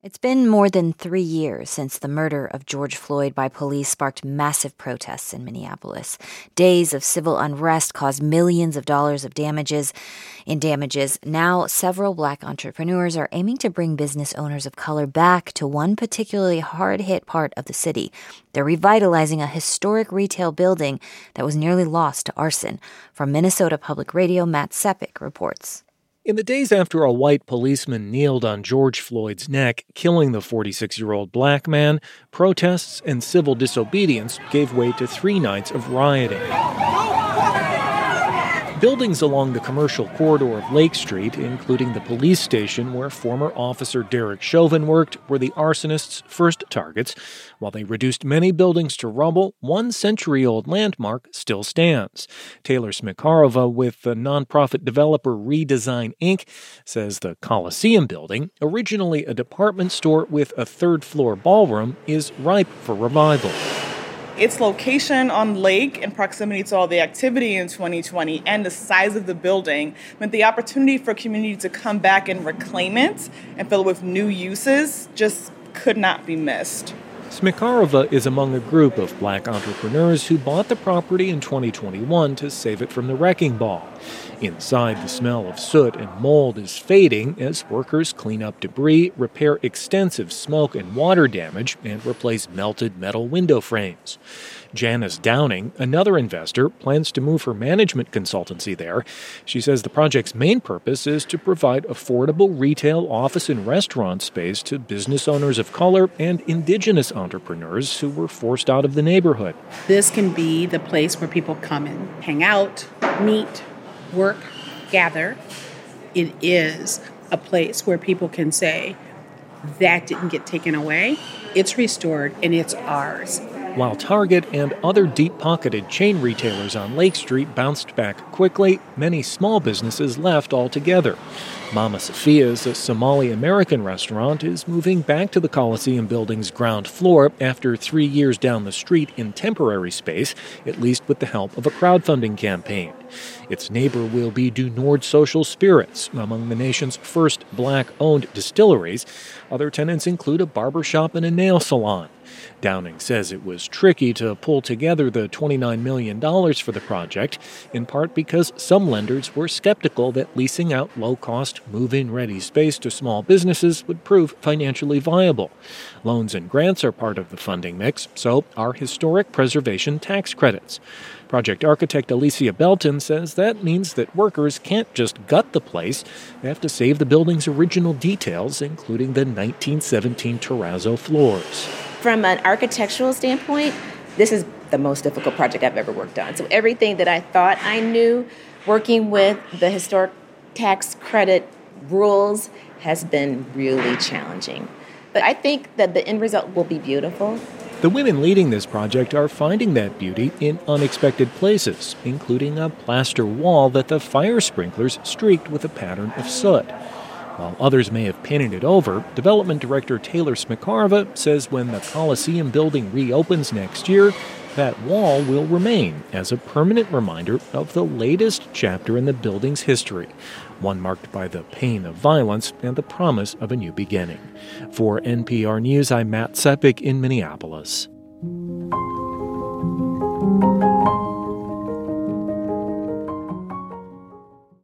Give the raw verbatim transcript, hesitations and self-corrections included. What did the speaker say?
It's been more than three years since the murder of George Floyd by police sparked massive protests in Minneapolis. Days of civil unrest caused millions of dollars of damages in damages. Now, several Black entrepreneurs are aiming to bring business owners of color back to one particularly hard-hit part of the city. They're revitalizing a historic retail building that was nearly lost to arson. From Minnesota Public Radio, Matt Sepik reports. In the days after a white policeman kneeled on George Floyd's neck, killing the forty-six-year-old black man, protests and civil disobedience gave way to three nights of rioting. Buildings along the commercial corridor of Lake Street, including the police station where former officer Derek Chauvin worked, were the arsonists' first targets. While they reduced many buildings to rubble, one century-old landmark still stands. Taylor Smikarova with the nonprofit developer Redesign Incorporated says the Coliseum building, originally a department store with a third-floor ballroom, is ripe for revival. Its location on lake and proximity to all the activity in twenty twenty and the size of the building meant the opportunity for community to come back and reclaim it and fill it with new uses just could not be missed. Smikarova is among a group of black entrepreneurs who bought the property in twenty twenty-one to save it from the wrecking ball. Inside, the smell of soot and mold is fading as workers clean up debris, repair extensive smoke and water damage, and replace melted metal window frames. Janice Downing, another investor, plans to move her management consultancy there. She says the project's main purpose is to provide affordable retail, office, and restaurant space to business owners of color and indigenous entrepreneurs who were forced out of the neighborhood. This can be the place where people come and hang out, meet, work, gather. It is a place where people can say, that didn't get taken away, it's restored, and it's ours. While Target and other deep-pocketed chain retailers on Lake Street bounced back quickly, many small businesses left altogether. Mama Sophia's, a Somali-American restaurant, is moving back to the Coliseum building's ground floor after three years down the street in temporary space, at least with the help of a crowdfunding campaign. Its neighbor will be Du Nord Social Spirits, among the nation's first black-owned distilleries. Other tenants include a barbershop and a nail salon. Downing says it was tricky to pull together the twenty-nine million dollars for the project, in part because some lenders were skeptical that leasing out low-cost, move-in ready space to small businesses would prove financially viable. Loans and grants are part of the funding mix, so are historic preservation tax credits. Project architect Alicia Belton says that means that workers can't just gut the place. They have to save the building's original details, including the nineteen seventeen terrazzo floors. From an architectural standpoint, this is the most difficult project I've ever worked on. So everything that I thought I knew, working with the historic tax credit rules, has been really challenging. But I think that the end result will be beautiful. The women leading this project are finding that beauty in unexpected places, including a plaster wall that the fire sprinklers streaked with a pattern of soot. While others may have painted it over, development director Taylor Smikarova says when the Coliseum building reopens next year, that wall will remain as a permanent reminder of the latest chapter in the building's history, one marked by the pain of violence and the promise of a new beginning. For N P R News, I'm Matt Sepik in Minneapolis.